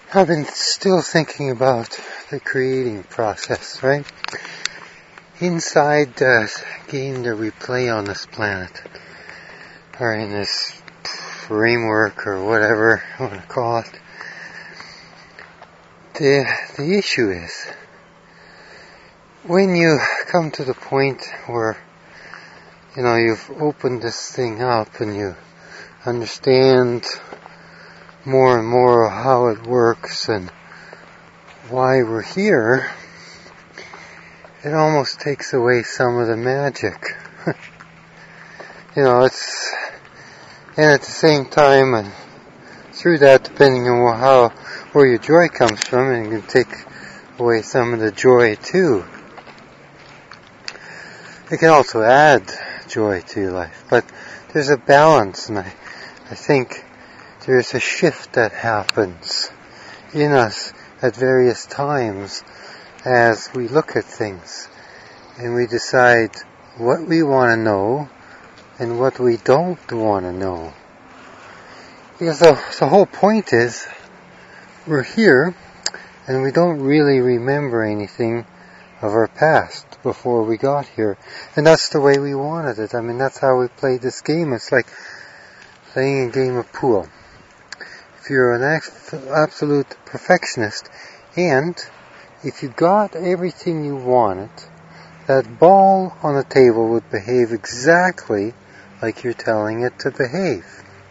I've been still thinking about the creating process, right? Inside the game that we play on this planet, or in this framework, or whatever you want to call it, the issue is, when you come to the point where, you've opened this thing up and you understand more and more how it works and why we're here, it almost takes away some of the magic. And at the same time, and through that, depending on where your joy comes from, and you can take away some of the joy too. It can also add joy to your life, but there's a balance, and I think there's a shift that happens in us at various times as we look at things and we decide what we want to know and what we don't want to know. Because the whole point is, we're here and we don't really remember anything of our past before we got here. And that's the way we wanted it. That's how we played this game. It's like playing a game of pool. If you're an absolute perfectionist, and if you got everything you wanted, that ball on the table would behave exactly like you're telling it to behave.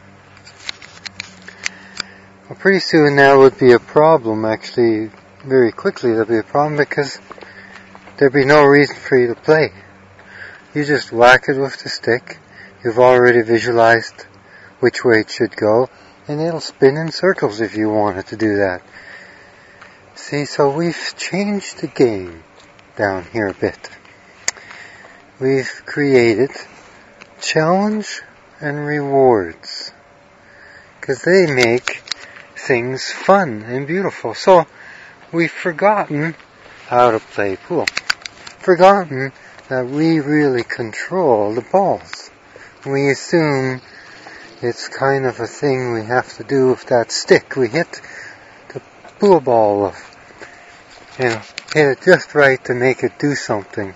Well, pretty soon that would be a problem, actually, very quickly there'll be a problem, because there'd be no reason for you to play. You just whack it with the stick, you've already visualized which way it should go, and it'll spin in circles if you wanted to do that. See, so we've changed the game down here a bit. We've created challenge and rewards, because they make things fun and beautiful. So we've forgotten how to play pool. Forgotten that we really control the balls. We assume it's kind of a thing we have to do with that stick. We hit the pool ball with, hit it just right to make it do something.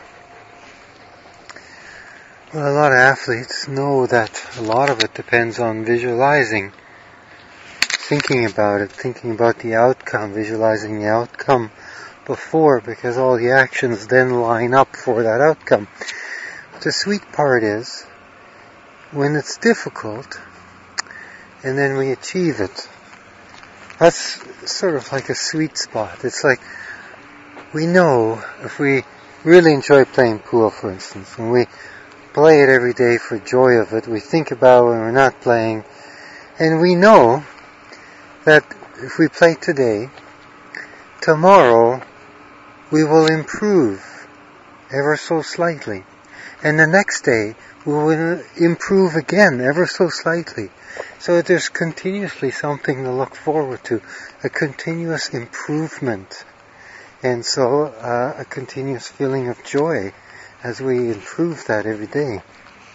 Well, a lot of athletes know that a lot of it depends on visualizing, thinking about it, thinking about the outcome, visualizing the outcome before, because all the actions then line up for that outcome. The sweet part is, when it's difficult, and then we achieve it, that's sort of like a sweet spot. It's like, we know if we really enjoy playing pool, for instance, and we play it every day for joy of it, we think about when we're not playing, and we know that if we play today, tomorrow we will improve ever so slightly, and the next day we will improve again ever so slightly. So there's continuously something to look forward to, a continuous improvement, and so a continuous feeling of joy as we improve that every day.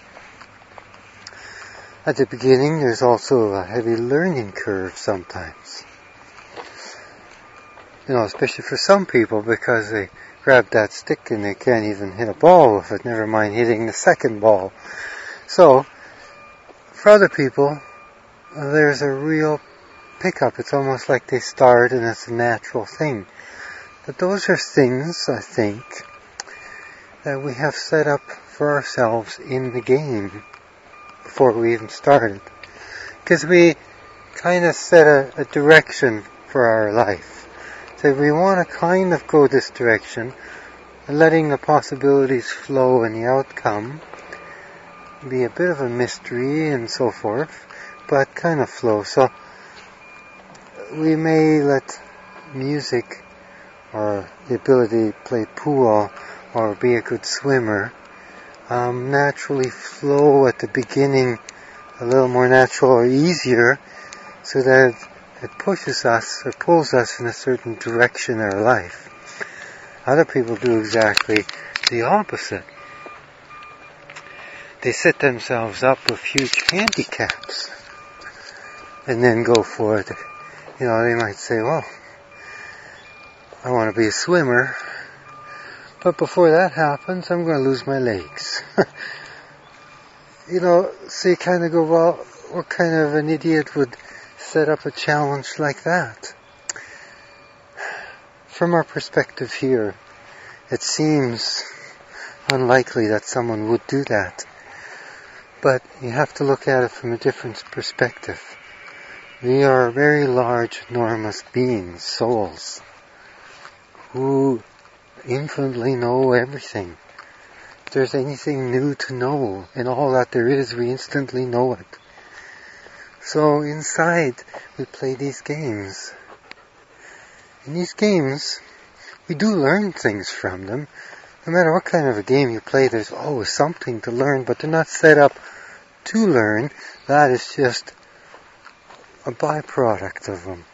At the beginning, there's also a heavy learning curve sometimes. Especially for some people, because they grab that stick and they can't even hit a ball with it, never mind hitting the second ball. So, for other people, there's a real pickup. It's almost like they start and it's a natural thing. But those are things, I think, that we have set up for ourselves in the game before we even started. Because we kind of set a direction for our life. So we want to kind of go this direction, letting the possibilities flow and the outcome be a bit of a mystery and so forth, but kind of flow. So we may let music or the ability to play pool or be a good swimmer naturally flow at the beginning, a little more natural or easier, so that it pushes us or pulls us in a certain direction in our life. Other people do exactly the opposite. They set themselves up with huge handicaps and then go for it. They might say, well, I want to be a swimmer, but before that happens, I'm going to lose my legs. So you kind of go, well, what kind of an idiot would set up a challenge like that? From our perspective here, it seems unlikely that someone would do that. But you have to look at it from a different perspective. We are very large, enormous beings, souls, who infinitely know everything. If there's anything new to know in all that there is, we instantly know it. So inside, we play these games. In these games, we do learn things from them. No matter what kind of a game you play, there's always something to learn, but they're not set up to learn. That is just a byproduct of them.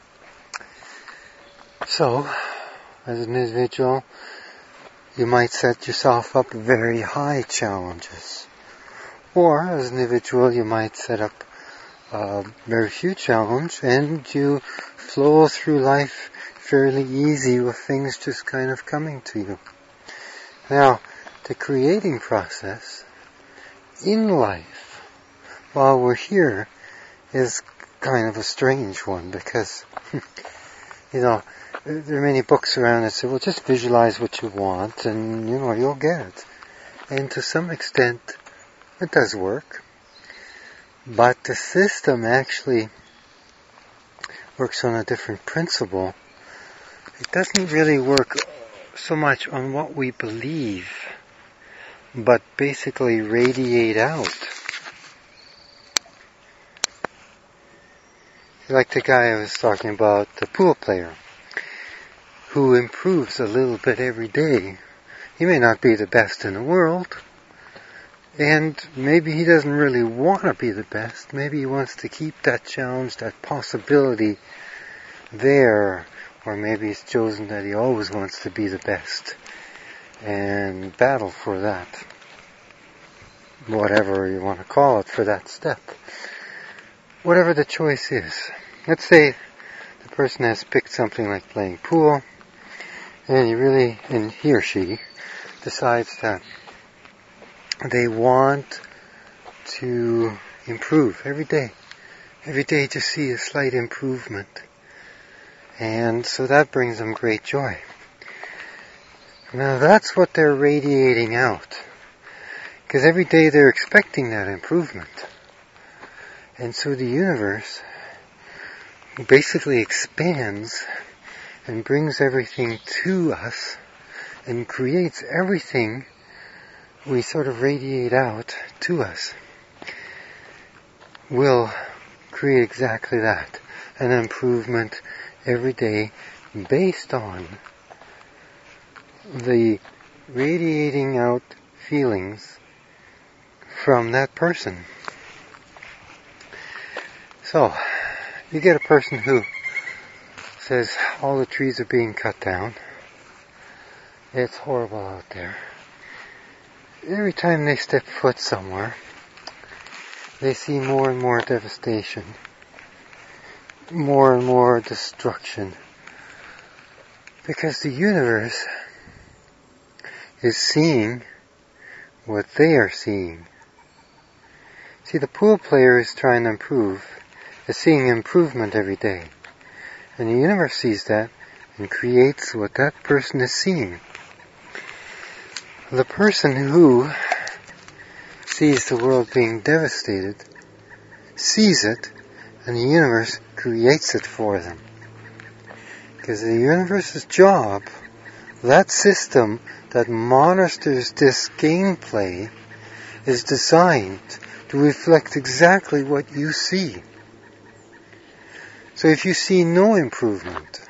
So, as an individual, you might set yourself up very high challenges. Or, as an individual, you might set up a very few challenges, and you flow through life fairly easy with things just kind of coming to you. Now, the creating process in life, while we're here, is kind of a strange one, because, there are many books around that say, well, just visualize what you want, and, you'll get it. And to some extent, it does work. But the system actually works on a different principle. It doesn't really work so much on what we believe, but basically radiate out. Like the guy I was talking about, the pool player, who improves a little bit every day. He may not be the best in the world, and maybe he doesn't really want to be the best. Maybe he wants to keep that challenge, that possibility there, or maybe he's chosen that he always wants to be the best and battle for that. Whatever you want to call it for that step. Whatever the choice is. Let's say the person has picked something like playing pool, and he or she decides that they want to improve every day to see a slight improvement. And so that brings them great joy. Now that's what they're radiating out. Because every day they're expecting that improvement. And so the universe basically expands and brings everything to us and creates everything we sort of radiate out to us. Will create exactly that. An improvement every day based on the radiating out feelings from that person. So, you get a person who says all the trees are being cut down. It's horrible out there. Every time they step foot somewhere, they see more and more devastation, more and more destruction, because the universe is seeing what they are seeing. See, the pool player is trying to improve, is seeing improvement every day, and the universe sees that and creates what that person is seeing. The person who sees the world being devastated sees it, and the universe creates it for them. Because the universe's job, that system that monitors this gameplay, is designed to reflect exactly what you see. So if you see no improvement,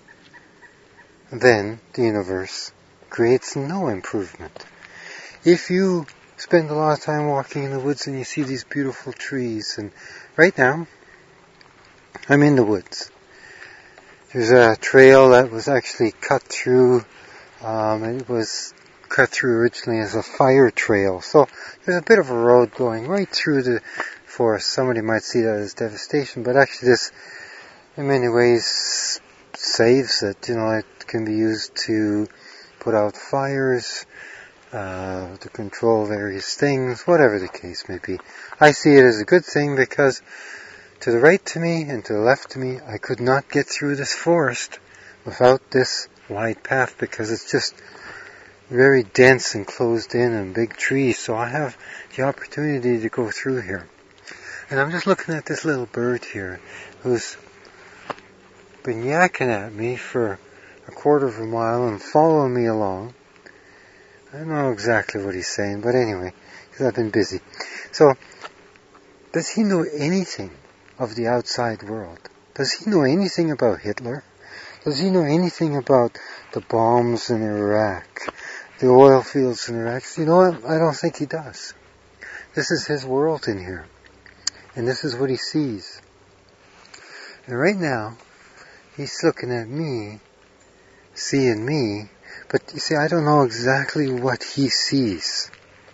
then the universe creates no improvement. If you spend a lot of time walking in the woods and you see these beautiful trees, and right now, I'm in the woods. There's a trail that was actually cut through, it was cut through originally as a fire trail. So there's a bit of a road going right through the forest. Somebody might see that as devastation, but actually this in many ways saves it. It can be used to put out fires, to control various things, whatever the case may be. I see it as a good thing because to the right to me and to the left to me, I could not get through this forest without this wide path because it's just very dense and closed in and big trees, so I have the opportunity to go through here. And I'm just looking at this little bird here who's been yakking at me for a quarter of a mile and following me along. I don't know exactly what he's saying, but anyway, because I've been busy. So, does he know anything of the outside world? Does he know anything about Hitler? Does he know anything about the bombs in Iraq, the oil fields in Iraq? You know what? I don't think he does. This is his world in here. And this is what he sees. And right now, he's looking at me, seeing me, but you see, I don't know exactly what he sees.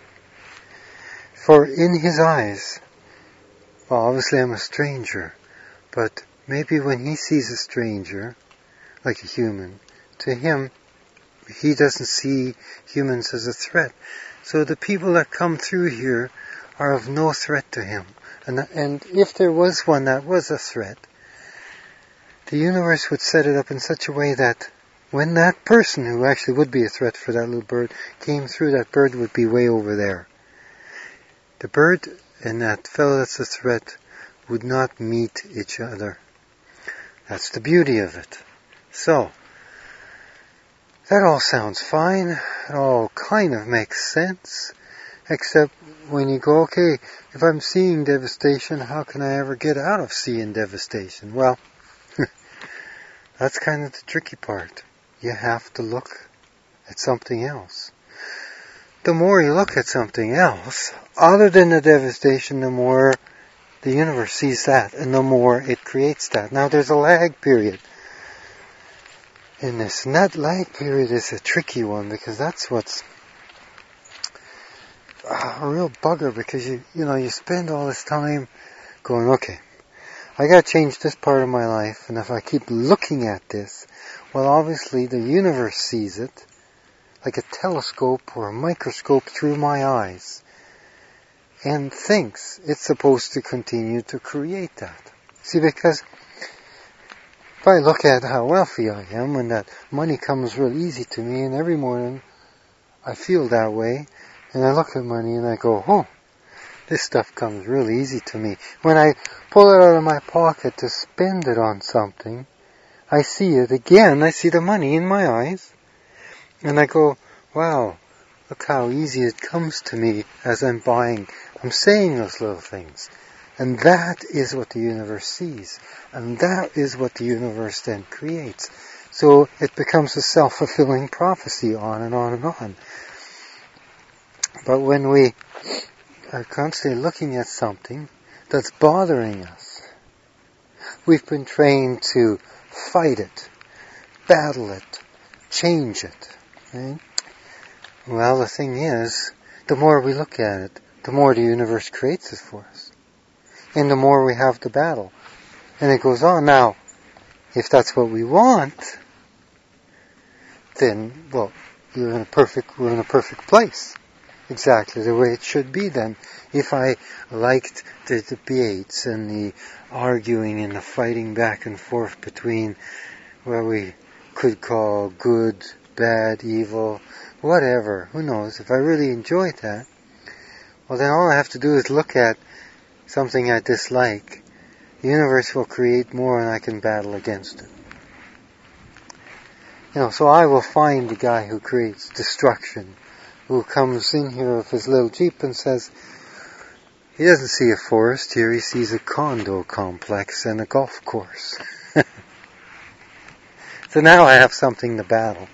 For in his eyes, well, obviously I'm a stranger, but maybe when he sees a stranger, like a human, to him, he doesn't see humans as a threat. So the people that come through here are of no threat to him. And if there was one that was a threat, the universe would set it up in such a way that when that person who actually would be a threat for that little bird came through, that bird would be way over there. The bird and that fellow that's a threat would not meet each other. That's the beauty of it. So, that all sounds fine. It all kind of makes sense. Except when you go, okay, if I'm seeing devastation, how can I ever get out of seeing devastation? Well, that's kind of the tricky part. You have to look at something else. The more you look at something else, other than the devastation, the more the universe sees that, and the more it creates that. Now, there's a lag period in this, and that lag period is a tricky one, because that's what's a real bugger, because you spend all this time going, okay, I gotta change this part of my life, and if I keep looking at this, well, obviously the universe sees it like a telescope or a microscope through my eyes, and thinks it's supposed to continue to create that. See, because if I look at how wealthy I am, and that money comes real easy to me, and every morning I feel that way, and I look at money and I go, oh, this stuff comes real easy to me. When I pull it out of my pocket to spend it on something, I see it again. I see the money in my eyes. And I go, wow, look how easy it comes to me as I'm buying. I'm saying those little things. And that is what the universe sees. And that is what the universe then creates. So it becomes a self-fulfilling prophecy on and on and on. But when we are constantly looking at something that's bothering us, we've been trained to fight it, battle it, change it. Right? Well, the thing is, the more we look at it, the more the universe creates it for us. And the more we have to battle. And it goes on. Now, if that's what we want, then, well, we're in a perfect place. Exactly the way it should be then. If I liked the debates and the arguing and the fighting back and forth between what we could call good, bad, evil, whatever, who knows, if I really enjoyed that, well then all I have to do is look at something I dislike. The universe will create more and I can battle against it. So I will find the guy who creates destruction, who comes in here with his little Jeep and says, he doesn't see a forest here, he sees a condo complex and a golf course. So now I have something to battle.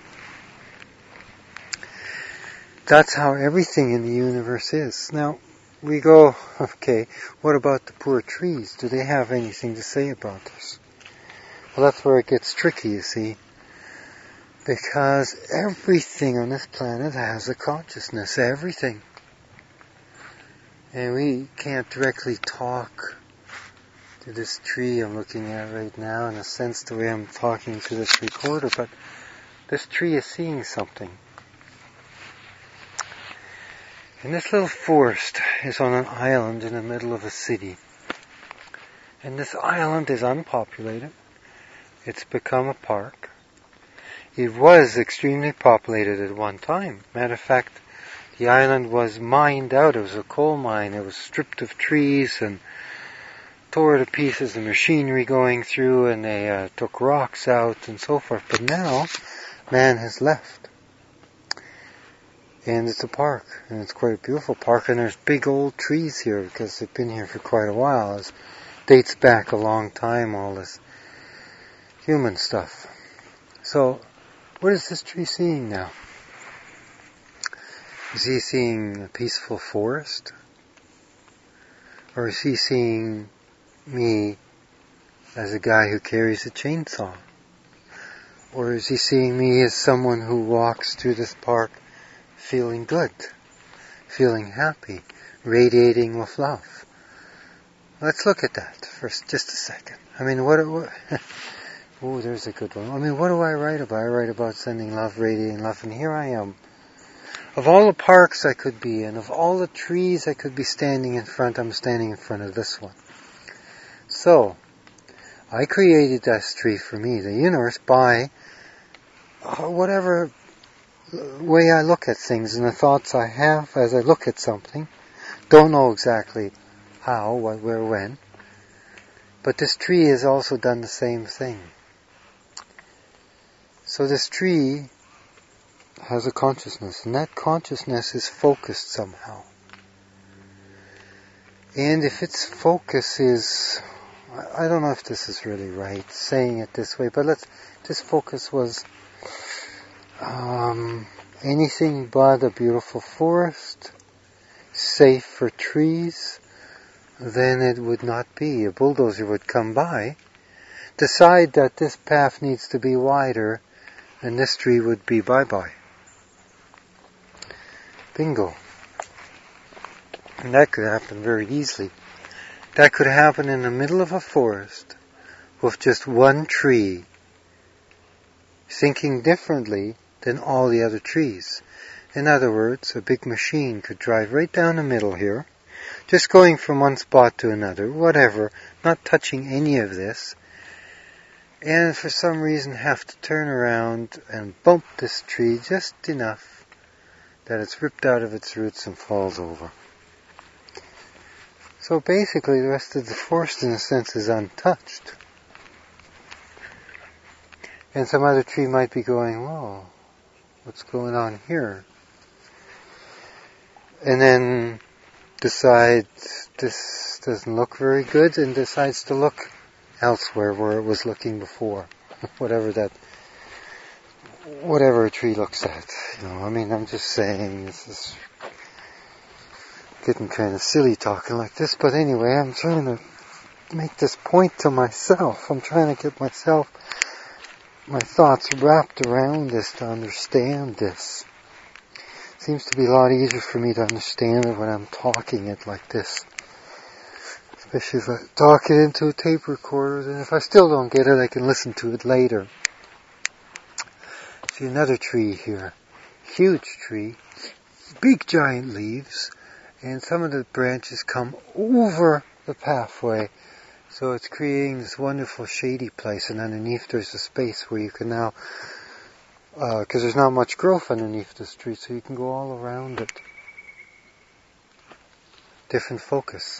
That's how everything in the universe is. Now, we go, okay, what about the poor trees? Do they have anything to say about this? Well, that's where it gets tricky, you see. Because everything on this planet has a consciousness, everything. And we can't directly talk to this tree I'm looking at right now, in a sense the way I'm talking to this recorder, but this tree is seeing something. And this little forest is on an island in the middle of a city. And this island is unpopulated. It's become a park. It was extremely populated at one time. Matter of fact, the island was mined out. It was a coal mine. It was stripped of trees and tore to pieces, the machinery going through, and they took rocks out and so forth. But now, man has left. And it's a park, and it's quite a beautiful park, and there's big old trees here because they've been here for quite a while. It dates back a long time, all this human stuff. So, what is this tree seeing now? Is he seeing a peaceful forest? Or is he seeing me as a guy who carries a chainsaw? Or is he seeing me as someone who walks through this park feeling good, feeling happy, radiating with love? Let's look at that for just a second. I mean, what oh, there's a good one. I mean, what do I write about? I write about sending love, radiating love, and here I am. Of all the parks I could be in, of all the trees I could be standing in front, I'm standing in front of this one. So, I created this tree for me, the universe, by whatever way I look at things and the thoughts I have as I look at something. Don't know exactly how, what, where, when. But this tree has also done the same thing. So this tree has a consciousness, and that consciousness is focused somehow. And if its focus is, I don't know if this is really right, saying it this way, but this focus was anything but a beautiful forest, safe for trees, then it would not be. A bulldozer would come by, decide that this path needs to be wider, and this tree would be bye-bye. Bingo. And that could happen very easily. That could happen in the middle of a forest with just one tree thinking differently than all the other trees. In other words, a big machine could drive right down the middle here, just going from one spot to another, whatever, not touching any of this, and for some reason have to turn around and bump this tree just enough that it's ripped out of its roots and falls over. So basically the rest of the forest in a sense is untouched. And some other tree might be going, whoa, what's going on here? And then decides this doesn't look very good and decides to look elsewhere where it was looking before. whatever a tree looks at. I mean, I'm just saying, this is getting kind of silly talking like this, but anyway, I'm trying to make this point to myself. I'm trying to get my thoughts wrapped around this to understand this. It seems to be a lot easier for me to understand it when I'm talking it like this. Especially if I talk it into a tape recorder, then if I still don't get it, I can listen to it later. See another tree here. Huge tree. Big giant leaves. And some of the branches come over the pathway. So it's creating this wonderful shady place. And underneath there's a space where you can now, because there's not much growth underneath this tree, so you can go all around it. Different focus.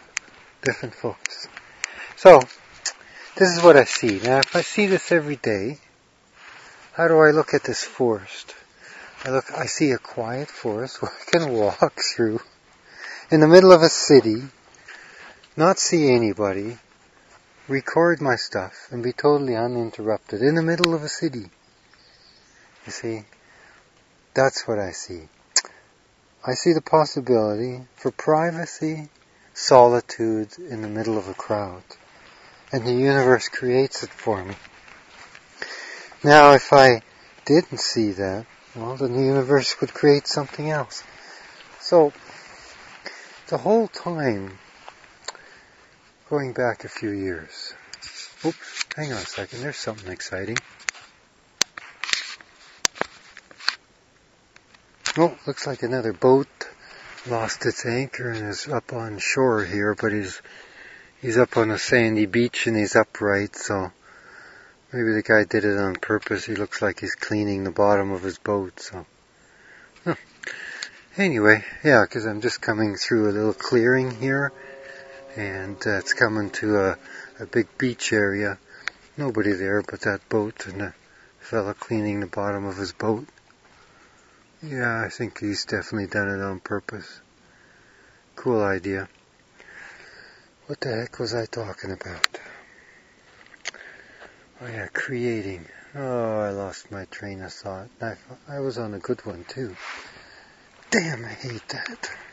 So, this is what I see. Now, if I see this every day, how do I look at this forest? I see a quiet forest where I can walk through in the middle of a city, not see anybody, record my stuff, and be totally uninterrupted in the middle of a city. You see, that's what I see. I see the possibility for privacy, solitude in the middle of a crowd. And the universe creates it for me. Now, if I didn't see that, well, then the universe would create something else. So, the whole time, going back a few years. Oops, hang on a second, there's something exciting. Oh, looks like another boat lost its anchor and is up on shore here, but he's up on a sandy beach and he's upright, so maybe the guy did it on purpose. He looks like he's cleaning the bottom of his boat, so. Huh. Anyway, yeah, because I'm just coming through a little clearing here, and it's coming to a big beach area. Nobody there but that boat and the fella cleaning the bottom of his boat. Yeah, I think he's definitely done it on purpose. Cool idea. What the heck was I talking about? Oh yeah, creating. Oh, I lost my train of thought. I was on a good one too. Damn, I hate that.